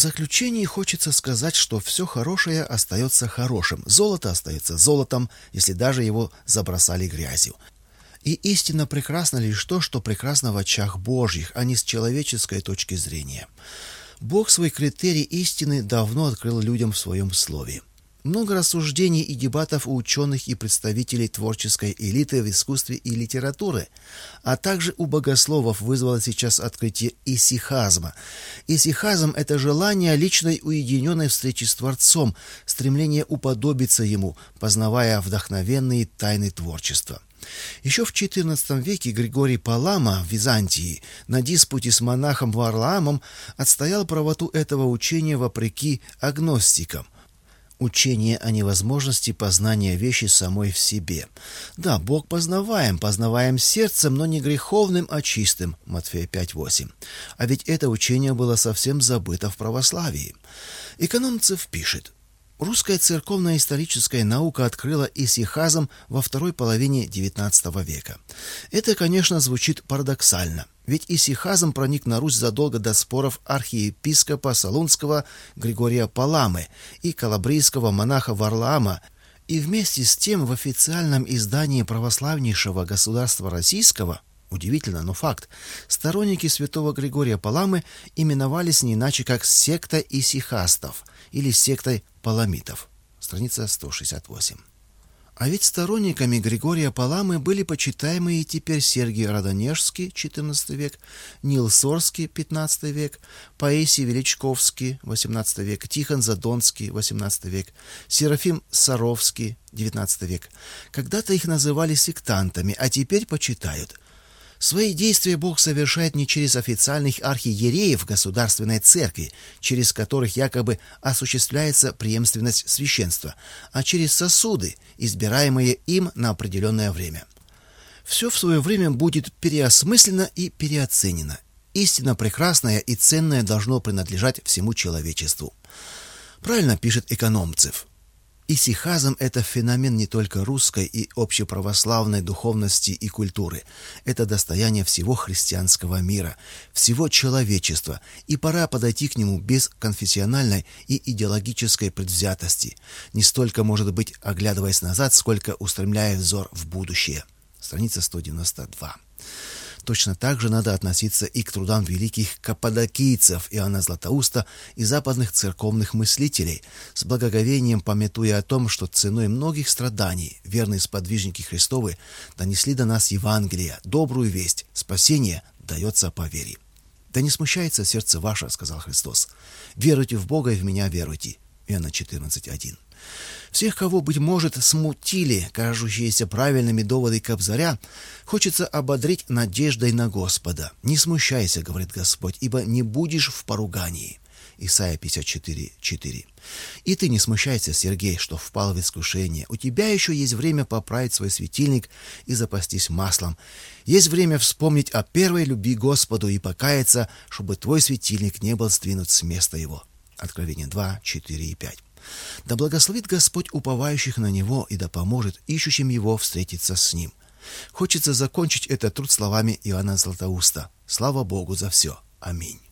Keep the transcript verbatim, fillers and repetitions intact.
заключении хочется сказать, что все хорошее остается хорошим, золото остается золотом, если даже его забросали грязью. И истинно прекрасно лишь то, что прекрасно в очах Божьих, а не с человеческой точки зрения. Бог свой критерий истины давно открыл людям в своем слове. Много рассуждений и дебатов у ученых и представителей творческой элиты в искусстве и литературе, а также у богословов вызвало сейчас открытие исихазма. Исихазм – это желание личной уединенной встречи с Творцом, стремление уподобиться Ему, познавая вдохновенные тайны творчества. Еще в четырнадцатом веке Григорий Палама в Византии на диспуте с монахом Варлаамом отстоял правоту этого учения вопреки агностикам. Учение о невозможности познания вещи самой в себе. Да, Бог познаваем, познаваем сердцем, но не греховным, а чистым. Матфея пять восемь. А ведь это учение было совсем забыто в православии. Экономцев пишет: русская церковная историческая наука открыла исихазм во второй половине девятнадцатого века. Это, конечно, звучит парадоксально, ведь исихазм проник на Русь задолго до споров архиепископа Солунского Григория Паламы и калабрийского монаха Варлаама, и вместе с тем в официальном издании православнейшего государства российского, удивительно, но факт, сторонники святого Григория Паламы именовались не иначе как секта исихастов или сектой паламитов. Страница сто шестьдесят восемь. А ведь сторонниками Григория Паламы были почитаемые теперь Сергий Радонежский, четырнадцатый век, Нил Сорский, пятнадцатый век, Паисий Величковский, восемнадцатый век, Тихон Задонский, восемнадцатый век, Серафим Саровский, девятнадцатый век. Когда-то их называли сектантами, а теперь почитают. Свои действия Бог совершает не через официальных архиереев государственной церкви, через которых якобы осуществляется преемственность священства, а через сосуды, избираемые им на определенное время. Все в свое время будет переосмыслено и переоценено. Истинно прекрасное и ценное должно принадлежать всему человечеству. Правильно пишет Экономцев. Исихазм – это феномен не только русской и общеправославной духовности и культуры. Это достояние всего христианского мира, всего человечества, и пора подойти к нему без конфессиональной и идеологической предвзятости, не столько, может быть, оглядываясь назад, сколько устремляя взор в будущее. Страница сто девяносто два. Точно так же надо относиться и к трудам великих каппадокийцев Иоанна Златоуста и западных церковных мыслителей, с благоговением памятуя о том, что ценой многих страданий верные сподвижники Христовы донесли до нас Евангелие, добрую весть, спасение дается по вере. «Да не смущается сердце ваше, — сказал Христос, — веруйте в Бога и в меня веруйте». Иоанна четырнадцать один. Всех, кого, быть может, смутили кажущиеся правильными доводы Кобзаря, хочется ободрить надеждой на Господа. «Не смущайся, — говорит Господь, — ибо не будешь в поругании». Исайя пятьдесят четыре четыре. И ты не смущайся, Сергей, что впал в искушение. У тебя еще есть время поправить свой светильник и запастись маслом. Есть время вспомнить о первой любви Господу и покаяться, чтобы твой светильник не был сдвинут с места его. Откровение два четыре и пять. Да благословит Господь уповающих на Него и да поможет ищущим Его встретиться с Ним. Хочется закончить этот труд словами Иоанна Златоуста. Слава Богу за все. Аминь.